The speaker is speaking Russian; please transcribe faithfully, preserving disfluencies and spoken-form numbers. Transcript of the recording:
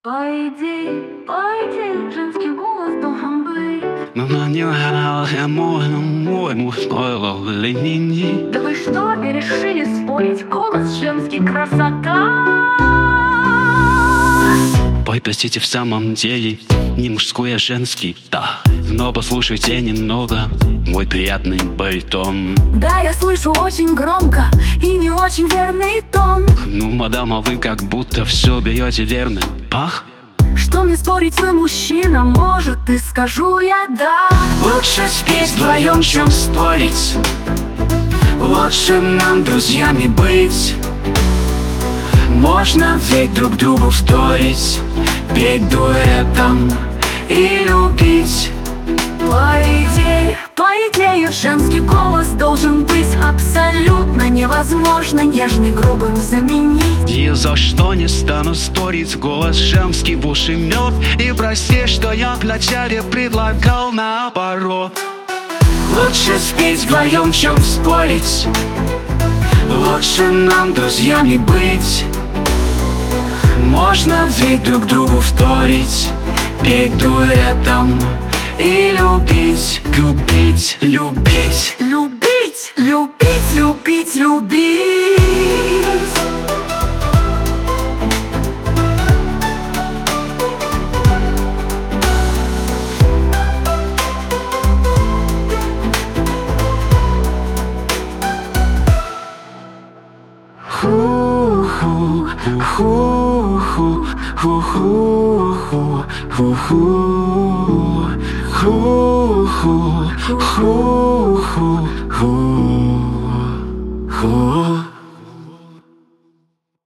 По идее, по идее, женский голос должен быть. Но на него я мой, мой, мой, ленини. Да вы что, и решили спорить? Голос женский, красота. Пой, простите, в самом деле не мужской, а женский, да. Но послушайте немного мой приятный баритон. Да, я слышу очень громко и не очень верный тон. Ну, мадам, а вы как будто все берете верный пах. Что мне спорить, вы мужчина, может, и скажу я да. Лучше спеть вдвоем, чем спорить. Лучше нам друзьями быть. Можно ведь друг другу вторить, петь дуэтом и любить. По идее, по идее, женский голос должен быть абсолютно невозможно нежный, грубым заменить. И за что не стану спорить, голос женский в уши мед. И прости, что я вначале предлагал наоборот. Лучше спеть вдвоем, чем спорить. Лучше нам друзьями быть. Можно ведь друг другу вторить, петь дуэтом и любить, любить, любить, Любить, любить, любить, любить. Ху-ху, ху-ху, ху-ху, ху-ху, ху-ху, ху-ху, ху-ху.